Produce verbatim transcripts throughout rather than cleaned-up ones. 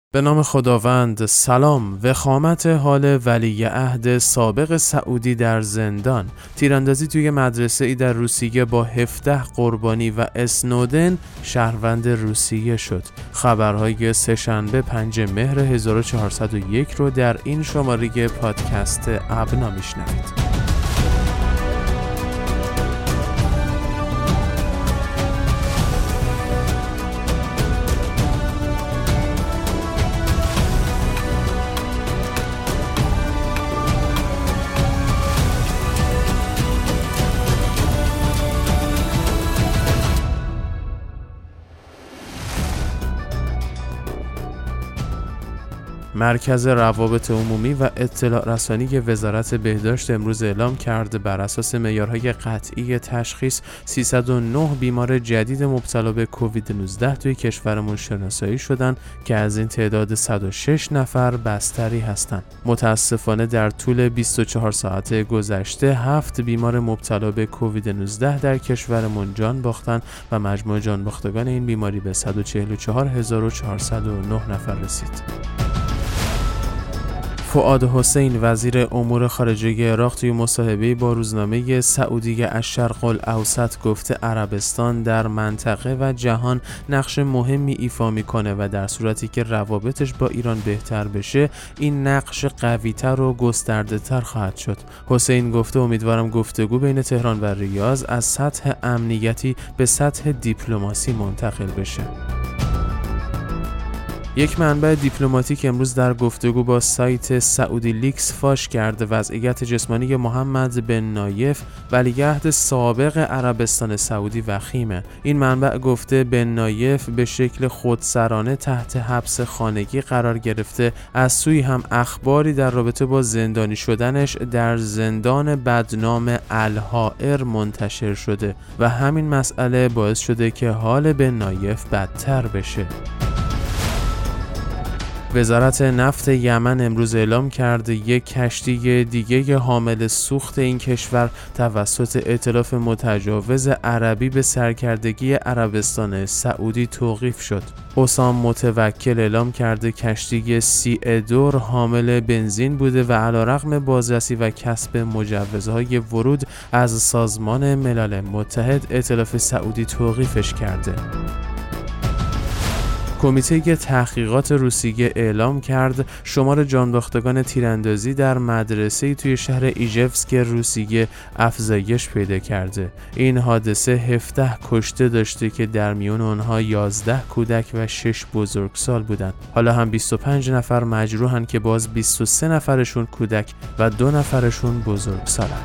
به نام خداوند. سلام. وخامت حال ولیعهد سابق سعودی در زندان، تیراندازی توی مدرسه ای در روسیه با هفده قربانی و اسنودن شهروند روسیه شد. خبرهای سه‌شنبه پنجم مهر هزار و چهارصد و یک رو در این شماره پادکست ابنا میشنوید. مرکز روابط عمومی و اطلاع رسانی وزارت بهداشت امروز اعلام کرد بر اساس معیارهای قطعی تشخیص سیصد و نه بیمار جدید مبتلا به کووید نوزده توی کشورمون شناسایی شدن که از این تعداد صد و شش نفر بستری هستند. متاسفانه در طول بیست و چهار ساعت گذشته هفت بیمار مبتلا به کووید نوزده در کشورمون جان باختن و مجموع جان باختگان این بیماری به صد و چهل و چهار هزار و چهارصد و نه نفر رسید. فؤاد حسین وزیر امور خارجه عراق توی مصاحبه‌ای با روزنامه سعودی الشرق الاوسط گفته عربستان در منطقه و جهان نقش مهمی ایفا میکنه و در صورتی که روابطش با ایران بهتر بشه این نقش قوی‌تر و گسترده‌تر خواهد شد. حسین گفته امیدوارم گفتگو بین تهران و ریاض از سطح امنیتی به سطح دیپلماسی منتقل بشه. یک منبع دیپلماتیک امروز در گفتگو با سایت سعودی لیکس فاش کرده وضعیت جسمانی محمد بن نایف ولیعهد سابق عربستان سعودی وخیمه. این منبع گفته بن نایف به شکل خودسرانه تحت حبس خانگی قرار گرفته، از سوی هم اخباری در رابطه با زندانی شدنش در زندان بدنام الحائر منتشر شده و همین مسئله باعث شده که حال بن نایف بدتر بشه. وزارت نفت یمن امروز اعلام کرده یک کشتی دیگه حامل سوخت این کشور توسط ائتلاف متجاوز عربی به سرکردگی عربستان سعودی توقیف شد. حسام متوکل اعلام کرده کشتی سی ادور حامل بنزین بوده و علیرغم بازرسی و کسب مجوزهای ورود از سازمان ملل متحد ائتلاف سعودی توقیفش کرده. کمیته تحقیقات روسیه اعلام کرد شمار جانباختگان تیراندازی در مدرسه‌ای توی شهر ایژفسک روسیه افزایش پیدا کرده. این حادثه هفده کشته داشته که در میون آنها یازده کودک و شش بزرگسال بودند. حالا هم بیست و پنج نفر مجروحن که باز بیست و سه نفرشون کودک و دو نفرشون بزرگسالن.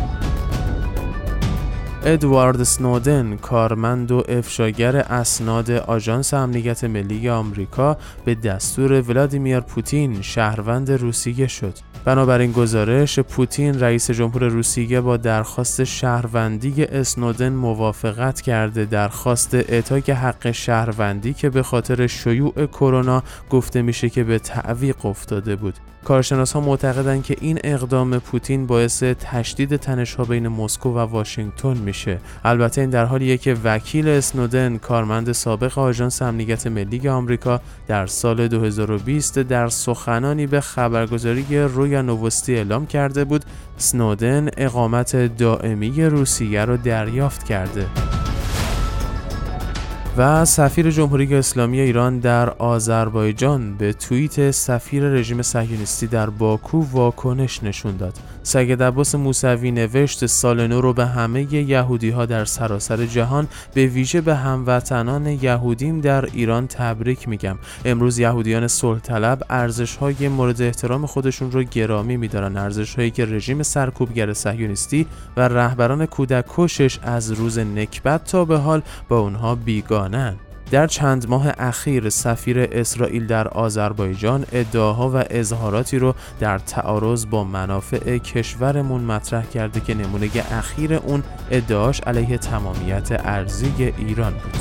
ادوارد اسنودن، کارمند و افشاگر اسناد آژانس امنیت ملی آمریکا، به دستور ولادیمیر پوتین شهروند روسیه شد. بنابراین گزارش پوتین رئیس جمهور روسیه با درخواست شهروندی اسنودن موافقت کرده، درخواست اعطای حق شهروندی که به خاطر شیوع کرونا گفته میشه که به تعویق افتاده بود. کارشناسان معتقدند که این اقدام پوتین باعث تشدید تنش‌ها بین مسکو و واشنگتن میشه. البته این در حالیه که وکیل اسنودن، کارمند سابق آژانس امنیت ملی آمریکا، در سال دو هزار و بیست در سخنانی به خبرگزاری رویا نووستی اعلام کرده بود اسنودن اقامت دائمی روسیه را دریافت کرده. و سفیر جمهوری اسلامی ایران در آذربایجان به توییت سفیر رژیم صهیونیستی در باکو واکنش نشون داد. سید عباس موسوی نوشت سال نو رو به همه یهودی‌ها در سراسر جهان، به ویژه به هموطنان یهودیم در ایران تبریک میگم. امروز یهودیان صلح طلب ارزش‌های مورد احترام خودشون رو گرامی می‌دارن، ارزش‌هایی که رژیم سرکوبگر صهیونیستی و رهبران کودک کشش از روز نکبت تا به حال با اونها بیگانه. در چند ماه اخیر سفیر اسرائیل در آذربایجان ادعاها و اظهاراتی رو در تعارض با منافع کشورمون مطرح کرده که نمونه اخیر اون ادعاش علیه تمامیت ارضی ایران بود.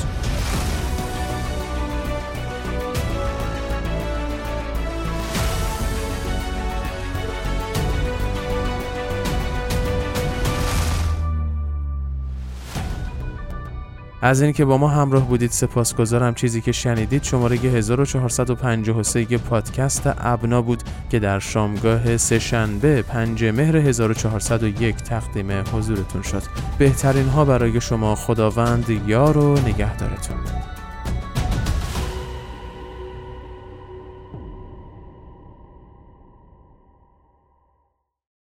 از اینکه با ما همراه بودید سپاسگزارم. چیزی که شنیدید شماره هزار و چهارصد و پنجاه و سه پادکست ابنا بود که در شامگاه سه‌شنبه پنجم مهر هزار و چهارصد و یک تقدیم حضورتون شد. بهترین ها برای شما. خداوند یار و نگهدارتون.